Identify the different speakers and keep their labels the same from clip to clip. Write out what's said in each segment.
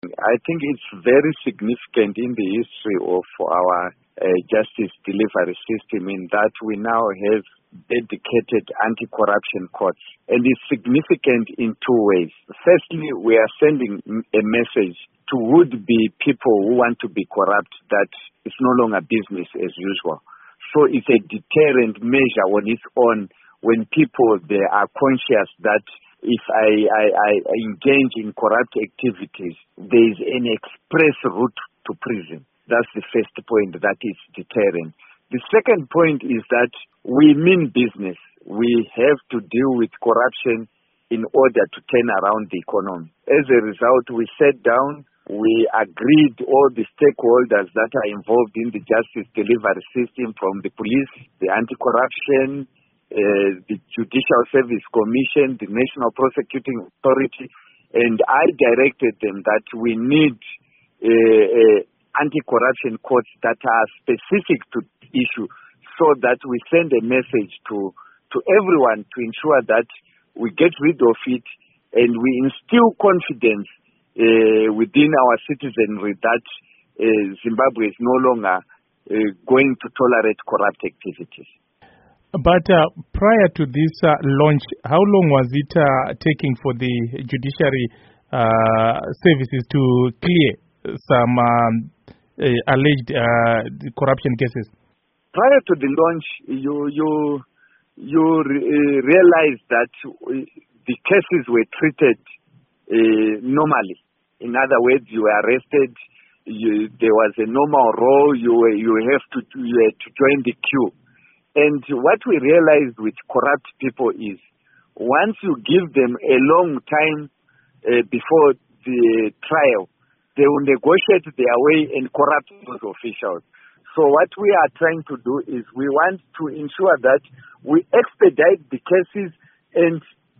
Speaker 1: I think it's very significant in the history of our justice delivery system in that we now have dedicated anti-corruption courts. And it's significant in two ways. Firstly, we are sending a message to would-be people who want to be corrupt that it's no longer business as usual. So it's a deterrent measure on its own when people they are conscious that if I engage in corrupt activities, there is an express route to prison. That's the first point, that is deterrent. The second point is that we mean business. We have to deal with corruption in order to turn around the economy. As a result, we sat down, we agreed all the stakeholders that are involved in the justice delivery system, from the police, the anti-corruption, the Judicial Service Commission, the National Prosecuting Authority, and I directed them that we need anti-corruption courts that are specific to the issue, so that we send a message to everyone to ensure that we get rid of it and we instill confidence within our citizenry that Zimbabwe is no longer going to tolerate corrupt activities.
Speaker 2: But prior to this launch, how long was it taking for the judiciary services to clear some alleged corruption cases?
Speaker 1: Prior to the launch, you realize that the cases were treated normally. In other words, you were arrested. There was a normal role. You had to join the queue. And what we realized with corrupt people is once you give them a long time before the trial, they will negotiate their way and corrupt those officials. So what we are trying to do is we want to ensure that we expedite the cases and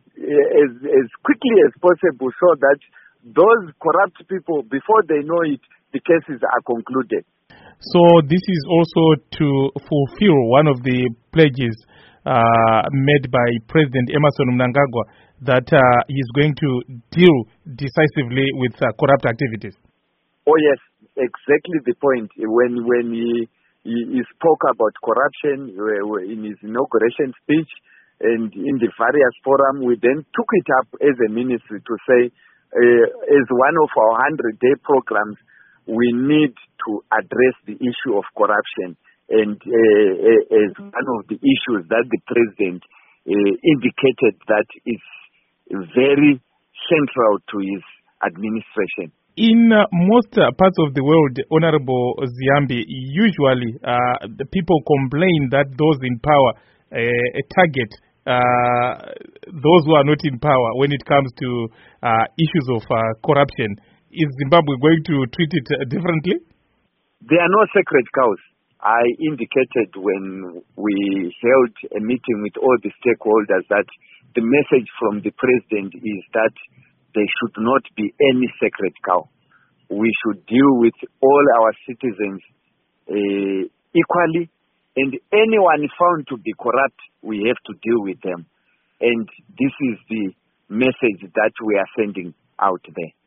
Speaker 1: as quickly as possible, so that those corrupt people, before they know it, the cases are concluded.
Speaker 2: So this is also to fulfill one of the pledges made by President Emmerson Mnangagwa that he's going to deal decisively with corrupt activities.
Speaker 1: Oh yes, exactly the point. When he spoke about corruption in his inauguration speech and in the various forums, we then took it up as a ministry to say, as one of our 100-day programs, we need to address the issue of corruption, and as one of the issues that the president indicated that is very central to his administration.
Speaker 2: In most parts of the world, Honorable Ziyambi, usually the people complain that those in power target those who are not in power when it comes to issues of corruption. Is Zimbabwe going to treat it differently?
Speaker 1: There are no sacred cows. I indicated when we held a meeting with all the stakeholders that the message from the president is that there should not be any sacred cow. We should deal with all our citizens equally, and anyone found to be corrupt, we have to deal with them. And this is the message that we are sending out there.